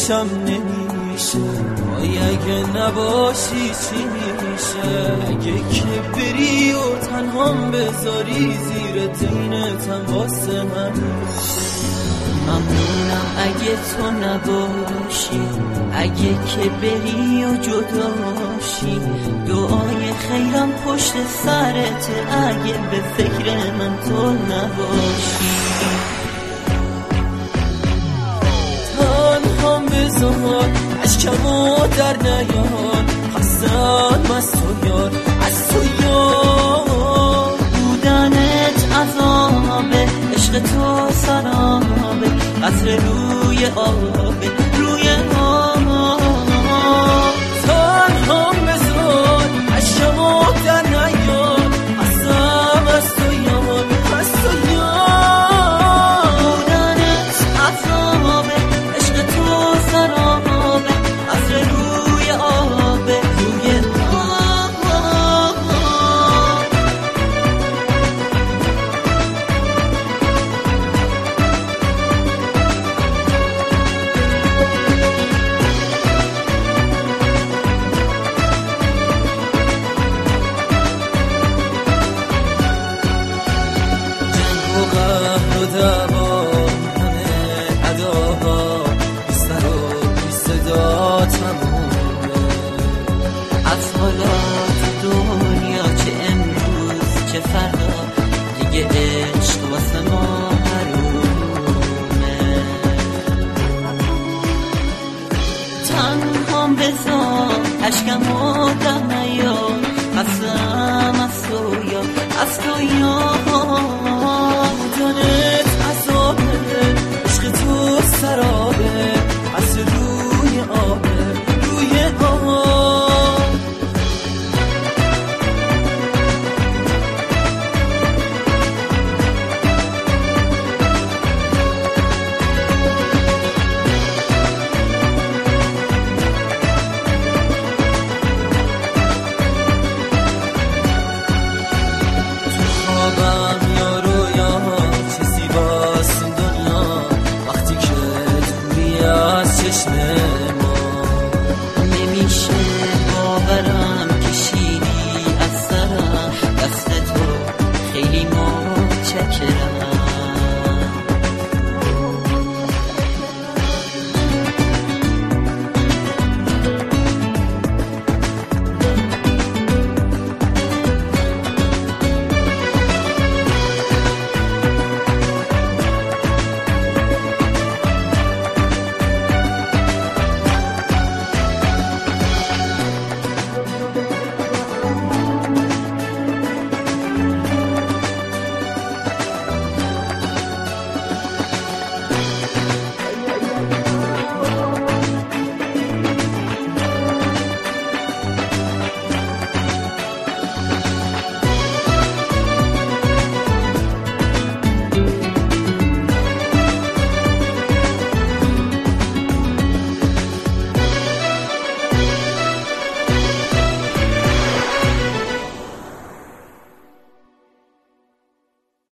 باشم نمیشه، وای اگه نباشی چی میشه؟ اگه که بری و تنهام بذاری زیر دینتم واسه من ممنونم اگه تو نباشی، اگه که بری و جداشی. دعای خیرم پشت سرت اگه به فکر من تو نباشی. تنهام بذار عشقمو در نیار، خستم از تو یار، از تو یار. بودنت عذابه، عشق تو سرابه، قطره روی آبه، روی آب. تنهام بذار عشقمو در نیار، خستم از تو یار، از تو یار. بودنت عذابه، عشق تو سرابه، قطره روی آبه، روی آب. و قهر و دعوا همه اداها بی سر و بی صدا تمومه. از حالات دنیا چه امروز چه فردا، دیگه عشق واسه ما حرومه. تنهام بذار اشکمو در نیار،